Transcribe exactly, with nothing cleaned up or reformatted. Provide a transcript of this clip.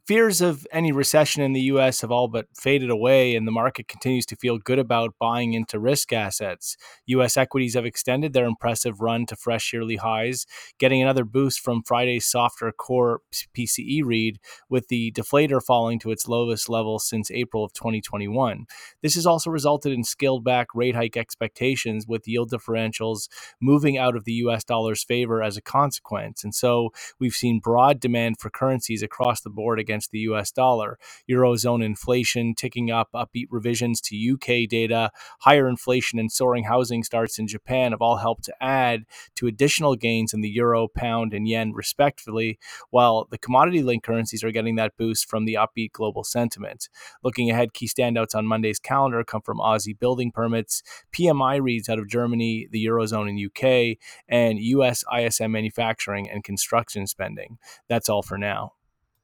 Fears of any recession in the U S have all but faded away, and the market continues to feel good about buying into risk assets. U S equities have extended their impressive run to fresh yearly highs, getting another boost from Friday's softer core P C E read, with the deflator falling to its lowest level since April of twenty twenty-one. This has also resulted in scaled back rate hike expectations, with yield differentials moving out of the U S dollar's favor as a consequence. And so we've seen broad demand for currencies across the board against the U S dollar. Eurozone inflation ticking up, upbeat revisions to U K data, higher inflation and soaring housing starts in Japan have all helped to add to additional gains in the euro, pound, and yen respectively, while the commodity-linked currencies are getting that boost from the upbeat global sentiment. Looking ahead, key standouts on Monday's calendar come from Aussie building permits, P M I reads out of Germany, the Eurozone and U K, and U S I S M manufacturing and construction spending. That's all for now.